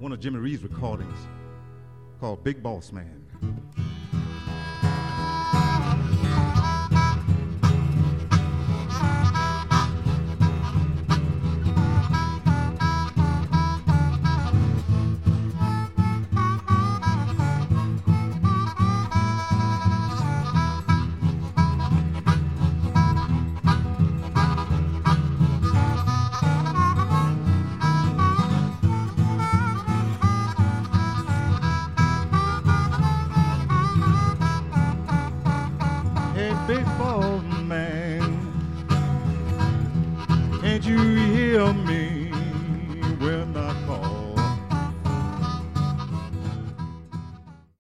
one of Jimmy Reed's recordings called Big Boss Man. Big boss